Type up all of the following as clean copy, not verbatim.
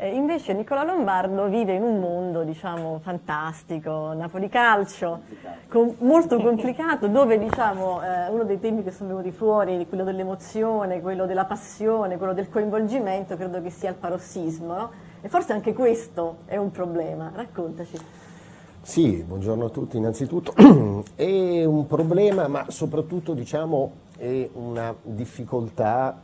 Invece Nicola Lombardo vive in un mondo, diciamo, fantastico, Napoli Calcio, molto complicato, dove, diciamo, uno dei temi che sono venuti fuori, quello dell'emozione, quello della passione, quello del coinvolgimento, credo che sia il parossismo, no? E forse anche questo è un problema. Raccontaci. Sì, buongiorno a tutti innanzitutto. È un problema, ma soprattutto, diciamo, è una difficoltà.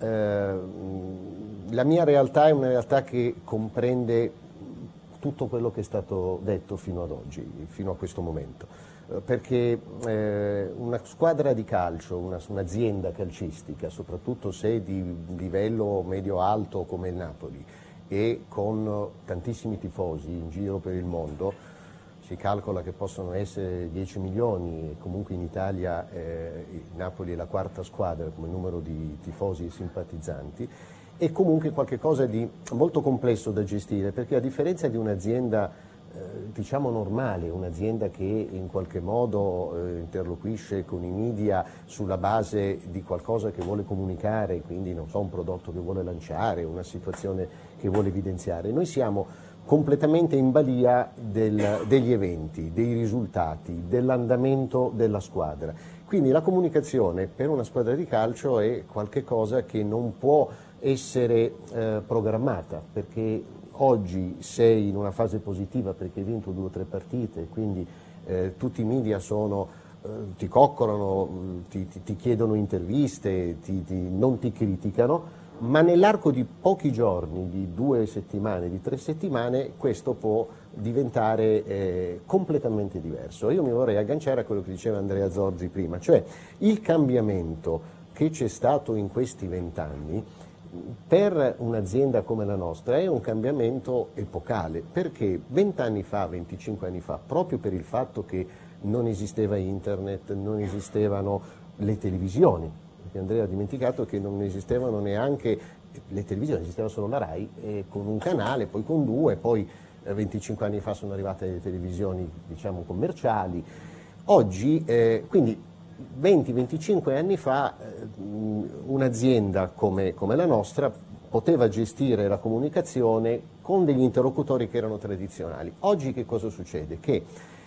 La mia realtà è una realtà che comprende tutto quello che è stato detto fino ad oggi, fino a questo momento, perché una squadra di calcio, un'azienda calcistica, soprattutto se di livello medio-alto come il Napoli e con tantissimi tifosi in giro per il mondo, si calcola che possono essere 10 milioni, e comunque in Italia il Napoli è la quarta squadra come numero di tifosi e simpatizzanti, è comunque qualcosa di molto complesso da gestire, perché a differenza di un'azienda diciamo normale, un'azienda che in qualche modo interloquisce con i media sulla base di qualcosa che vuole comunicare, quindi non so, un prodotto che vuole lanciare, una situazione che vuole evidenziare, noi siamo completamente in balia degli eventi, dei risultati, dell'andamento della squadra. Quindi la comunicazione per una squadra di calcio è qualcosa che non può essere programmata, perché oggi sei in una fase positiva perché hai vinto 2 o 3 partite, quindi tutti i media ti coccolano, ti chiedono interviste, non ti criticano, ma nell'arco di pochi giorni, di 2 settimane, di 3 settimane, questo può diventare completamente diverso. Io mi vorrei agganciare a quello che diceva Andrea Zorzi prima, cioè il cambiamento che c'è stato in questi 20 anni per un'azienda come la nostra è un cambiamento epocale, perché 20 anni fa, 25 anni fa, proprio per il fatto che non esisteva internet, non esistevano le televisioni, perché Andrea ha dimenticato che non esistevano neanche le televisioni, esisteva solo la RAI, con un canale, poi con 2, poi 25 anni fa sono arrivate le televisioni, diciamo, commerciali. Oggi, quindi 20-25 anni fa, un'azienda come la nostra poteva gestire la comunicazione con degli interlocutori che erano tradizionali. Oggi che cosa succede? Che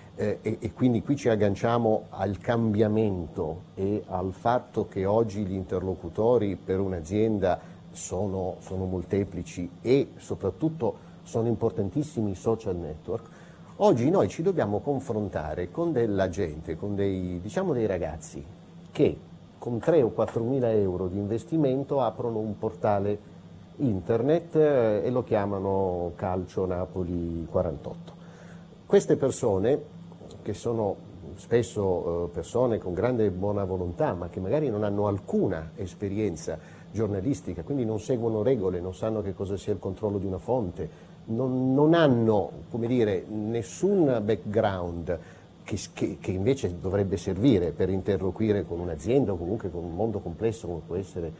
e quindi qui ci agganciamo al cambiamento e al fatto che oggi gli interlocutori per un'azienda sono molteplici e soprattutto sono importantissimi i social network. Oggi noi ci dobbiamo confrontare con della gente, con dei ragazzi che con 3 o 4 mila euro di investimento aprono un portale internet e lo chiamano Calcio Napoli 48. Queste persone, che sono spesso persone con grande buona volontà, ma che magari non hanno alcuna esperienza giornalistica, quindi non seguono regole, non sanno che cosa sia il controllo di una fonte, non hanno, come dire, nessun background che invece dovrebbe servire per interloquire con un'azienda o comunque con un mondo complesso come può essere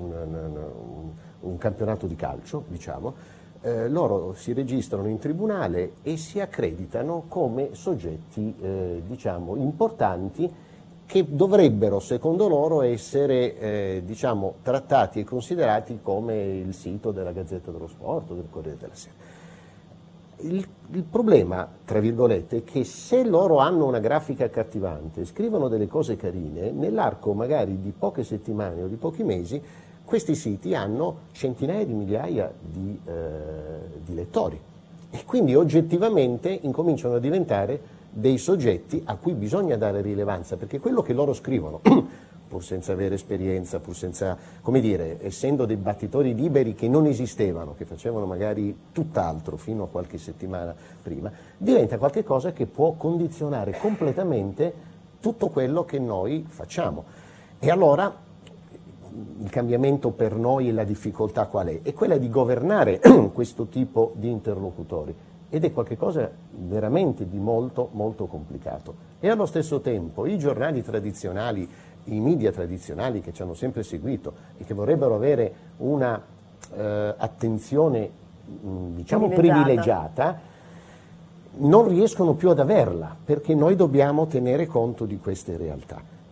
un campionato di calcio, diciamo. Loro si registrano in tribunale e si accreditano come soggetti diciamo importanti, che dovrebbero secondo loro essere diciamo trattati e considerati come il sito della Gazzetta dello Sport o del Corriere della Sera. Il problema, tra virgolette, è che se loro hanno una grafica accattivante, scrivono delle cose carine, nell'arco magari di poche settimane o di pochi mesi questi siti hanno centinaia di migliaia di lettori e quindi oggettivamente incominciano a diventare dei soggetti a cui bisogna dare rilevanza, perché quello che loro scrivono, pur senza avere esperienza, pur senza, come dire, essendo dei battitori liberi che non esistevano, che facevano magari tutt'altro fino a qualche settimana prima, diventa qualcosa che può condizionare completamente tutto quello che noi facciamo. E allora il cambiamento per noi e la difficoltà qual è? È quella di governare questo tipo di interlocutori, ed è qualcosa veramente di molto molto complicato. E allo stesso tempo i giornali tradizionali, i media tradizionali che ci hanno sempre seguito e che vorrebbero avere una attenzione diciamo privilegiata, non riescono più ad averla, perché noi dobbiamo tenere conto di queste realtà.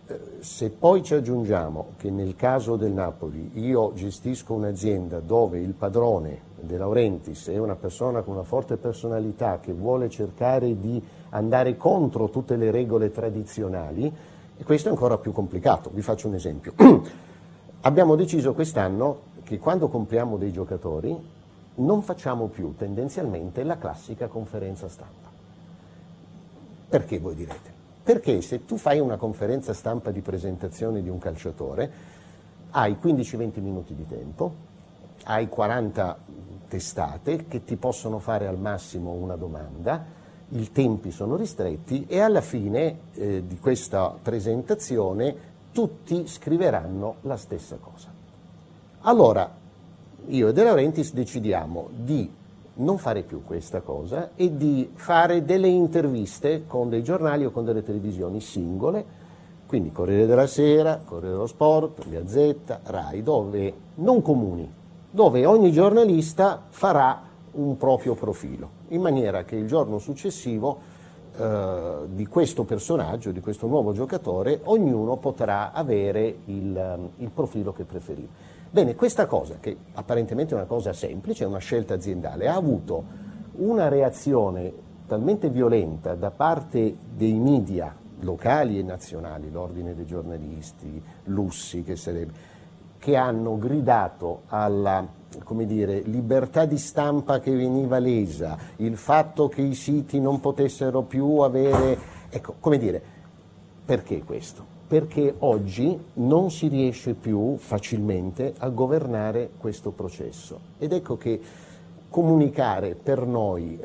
Se poi ci aggiungiamo che nel caso del Napoli io gestisco un'azienda dove il padrone De Laurentiis è una persona con una forte personalità che vuole cercare di andare contro tutte le regole tradizionali, e questo è ancora più complicato. Vi faccio un esempio. Abbiamo deciso quest'anno che quando compriamo dei giocatori non facciamo più tendenzialmente la classica conferenza stampa. Perché, voi direte? Perché se tu fai una conferenza stampa di presentazione di un calciatore, hai 15-20 minuti di tempo, hai 40 testate che ti possono fare al massimo una domanda, i tempi sono ristretti e alla fine di questa presentazione tutti scriveranno la stessa cosa. Allora, io e De Laurentiis decidiamo di non fare più questa cosa e di fare delle interviste con dei giornali o con delle televisioni singole, quindi Corriere della Sera, Corriere dello Sport, Gazzetta, Rai, dove non comuni, dove ogni giornalista farà un proprio profilo, in maniera che il giorno successivo di questo personaggio, di questo nuovo giocatore, ognuno potrà avere il profilo che preferiva. Bene, questa cosa, che apparentemente è una cosa semplice, è una scelta aziendale, ha avuto una reazione talmente violenta da parte dei media locali e nazionali, l'Ordine dei giornalisti, Lussi, che hanno gridato alla, come dire, libertà di stampa che veniva lesa, il fatto che i siti non potessero più avere, ecco, come dire, perché questo? Perché oggi non si riesce più facilmente a governare questo processo. Ed ecco che comunicare per noi,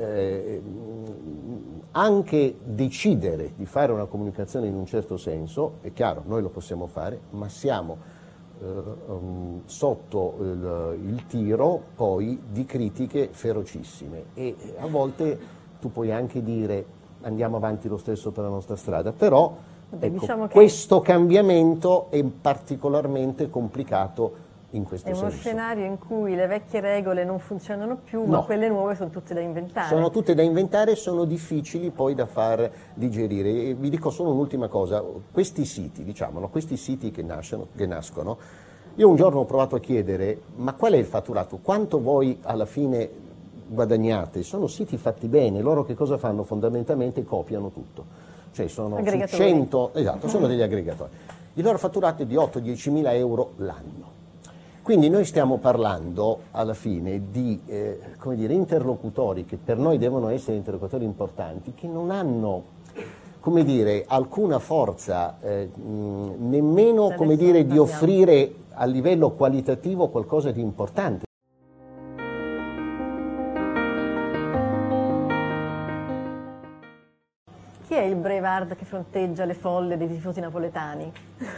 anche decidere di fare una comunicazione in un certo senso, è chiaro, noi lo possiamo fare, ma siamo sotto il tiro poi di critiche ferocissime e a volte tu puoi anche dire andiamo avanti lo stesso per la nostra strada, però ecco, diciamo che questo cambiamento è particolarmente complicato in questo senso. È uno scenario in cui le vecchie regole non funzionano più, ma quelle nuove sono tutte da inventare. Sono tutte da inventare e sono difficili poi da far digerire. E vi dico solo un'ultima cosa, questi siti, diciamolo, questi siti che nascono, io un giorno ho provato a chiedere, ma qual è il fatturato? Quanto voi alla fine guadagnate? Sono siti fatti bene, loro che cosa fanno? Fondamentalmente copiano tutto. Cioè sono su 100, esatto, sono degli aggregatori. Il loro fatturato è di 8-10 mila euro l'anno. Quindi noi stiamo parlando alla fine di come dire, interlocutori che per noi devono essere interlocutori importanti, che non hanno, come dire, alcuna forza nemmeno, come dire, di offrire a livello qualitativo qualcosa di importante. Chi è il Braveheart che fronteggia le folle dei tifosi napoletani?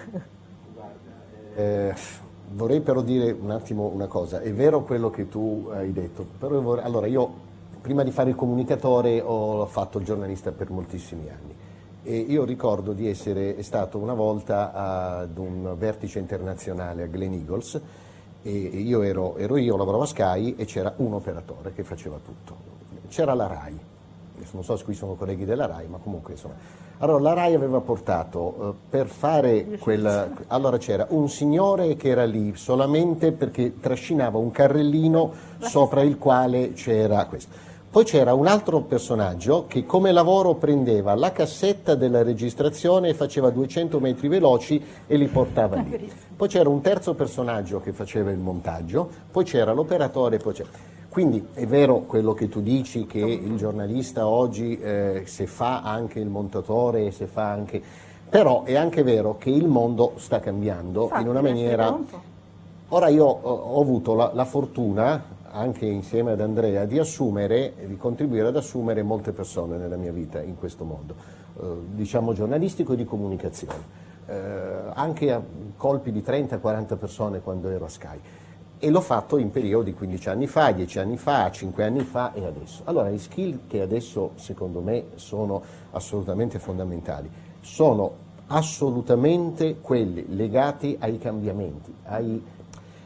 Vorrei però dire un attimo una cosa, è vero quello che tu hai detto, però allora io prima di fare il comunicatore ho fatto il giornalista per moltissimi anni e io ricordo di essere stato una volta ad un vertice internazionale a Gleneagles e io lavoravo a Sky e c'era un operatore che faceva tutto, c'era la Rai. Non so se qui sono colleghi della Rai, ma comunque insomma. Allora la Rai aveva portato per fare allora c'era un signore che era lì solamente perché trascinava un carrellino sopra il quale c'era questo. Poi c'era un altro personaggio che come lavoro prendeva la cassetta della registrazione e faceva 200 metri veloci e li portava lì. Poi c'era un terzo personaggio che faceva il montaggio, poi c'era l'operatore, poi c'era... Quindi è vero quello che tu dici, che il giornalista oggi se fa anche il montatore, se fa anche... però è anche vero che il mondo sta cambiando in una maniera... Ora io ho avuto la fortuna, anche insieme ad Andrea, di contribuire ad assumere molte persone nella mia vita in questo mondo, diciamo giornalistico e di comunicazione, anche a colpi di 30-40 persone quando ero a Sky. E l'ho fatto in periodi 15 anni fa, 10 anni fa, 5 anni fa e adesso. Allora, i skill che adesso secondo me sono assolutamente fondamentali sono assolutamente quelli legati ai cambiamenti,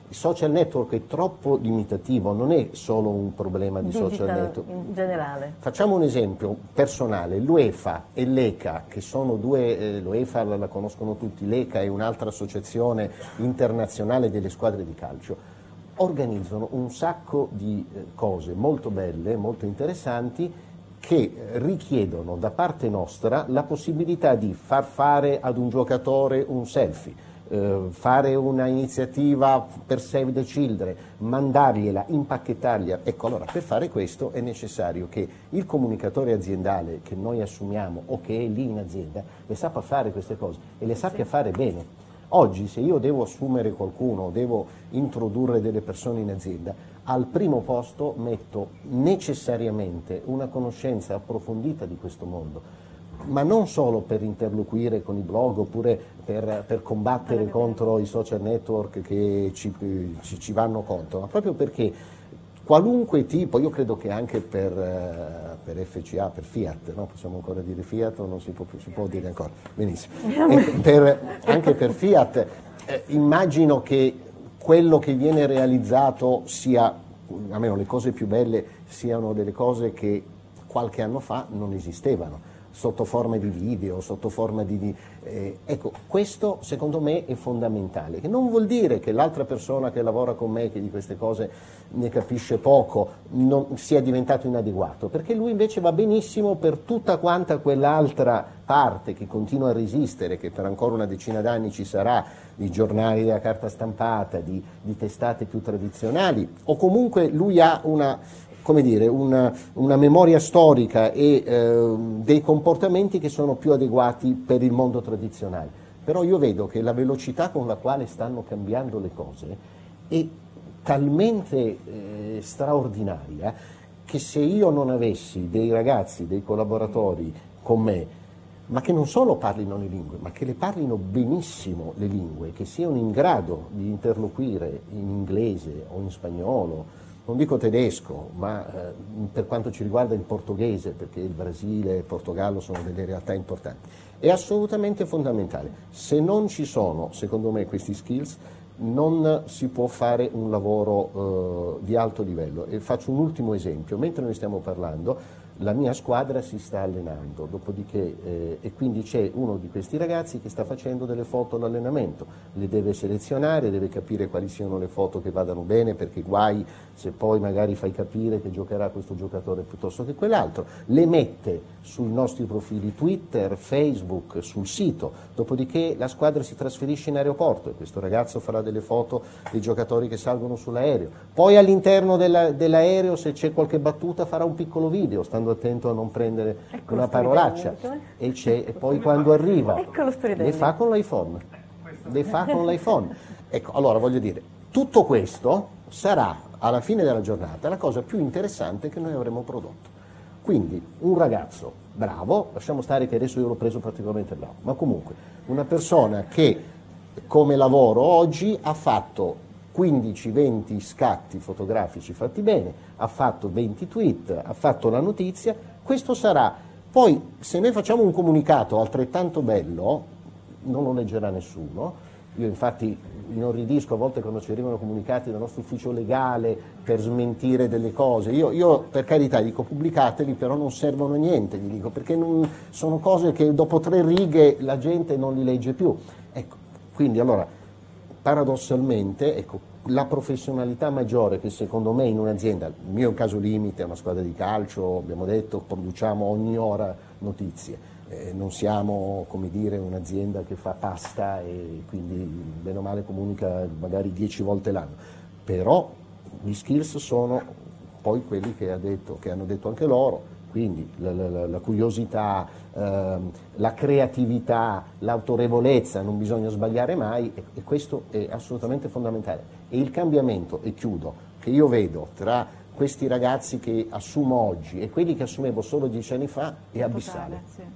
Il social network è troppo limitativo, non è solo un problema di social network. In generale. Facciamo un esempio personale, l'UEFA e l'ECA, che sono due, l'UEFA la conoscono tutti, l'ECA è un'altra associazione internazionale delle squadre di calcio, organizzano un sacco di cose molto belle, molto interessanti, che richiedono da parte nostra la possibilità di far fare ad un giocatore un selfie, fare una iniziativa per Save the Children, mandargliela, impacchettargliela. Ecco, allora per fare questo è necessario che il comunicatore aziendale che noi assumiamo o che è lì in azienda le sappia fare queste cose e le sappia fare bene. Oggi se io devo assumere qualcuno, devo introdurre delle persone in azienda, al primo posto metto necessariamente una conoscenza approfondita di questo mondo, ma non solo per interloquire con i blog oppure per combattere contro i social network che ci vanno contro, ma proprio perché qualunque tipo, io credo che anche per FCA, per Fiat, no? Possiamo ancora dire Fiat o non si può dire ancora? Benissimo. Anche per Fiat immagino che quello che viene realizzato sia, almeno le cose più belle, siano delle cose che qualche anno fa non esistevano, sotto forma di video, sotto forma ecco, questo secondo me è fondamentale, che non vuol dire che l'altra persona che lavora con me, che di queste cose ne capisce poco, non sia diventato inadeguato, perché lui invece va benissimo per tutta quanta quell'altra parte che continua a resistere, che per ancora una decina d'anni ci sarà, di giornali della carta stampata, di testate più tradizionali, o comunque lui ha una memoria storica e dei comportamenti che sono più adeguati per il mondo tradizionale. Però io vedo che la velocità con la quale stanno cambiando le cose è talmente straordinaria che se io non avessi dei ragazzi, dei collaboratori con me, ma che non solo parlino le lingue, ma che le parlino benissimo le lingue, che siano in grado di interloquire in inglese o in spagnolo, non dico tedesco, ma per quanto ci riguarda il portoghese, perché il Brasile e il Portogallo sono delle realtà importanti, è assolutamente fondamentale. Se non ci sono, secondo me, questi skills, non si può fare un lavoro di alto livello. E faccio un ultimo esempio. Mentre noi stiamo parlando, la mia squadra si sta allenando, dopodiché, e quindi c'è uno di questi ragazzi che sta facendo delle foto all'allenamento, le deve selezionare, deve capire quali siano le foto che vadano bene, perché guai se poi magari fai capire che giocherà questo giocatore piuttosto che quell'altro, le mette sui nostri profili Twitter, Facebook, sul sito, dopodiché la squadra si trasferisce in aeroporto e questo ragazzo farà delle foto dei giocatori che salgono sull'aereo, poi all'interno dell'aereo se c'è qualche battuta farà un piccolo video, stando attento a non prendere una parolaccia, e poi quando arriva le fa con l'iPhone, Ecco, allora voglio dire, tutto questo sarà alla fine della giornata la cosa più interessante che noi avremo prodotto. Quindi un ragazzo bravo, lasciamo stare che adesso io l'ho preso particolarmente bravo, ma comunque una persona che come lavoro oggi ha fatto 15-20 scatti fotografici fatti bene, ha fatto 20 tweet, ha fatto la notizia, questo sarà. Poi se noi facciamo un comunicato altrettanto bello, non lo leggerà nessuno. Io infatti inorridisco a volte quando ci arrivano comunicati dal nostro ufficio legale per smentire delle cose. Io per carità dico pubblicateli, però non servono a niente, gli dico, perché sono cose che dopo 3 righe la gente non li legge più. Ecco, quindi allora paradossalmente, ecco, la professionalità maggiore che secondo me in un'azienda, il mio è un caso limite, è una squadra di calcio, abbiamo detto, produciamo ogni ora notizie, non siamo, come dire, un'azienda che fa pasta e quindi bene o male comunica magari 10 volte l'anno, però gli skills sono poi quelli che hanno detto anche loro, quindi la curiosità, la creatività, l'autorevolezza, non bisogna sbagliare mai, e questo è assolutamente fondamentale. E il cambiamento, e chiudo, che io vedo tra questi ragazzi che assumo oggi e quelli che assumevo solo 10 anni fa è abissale.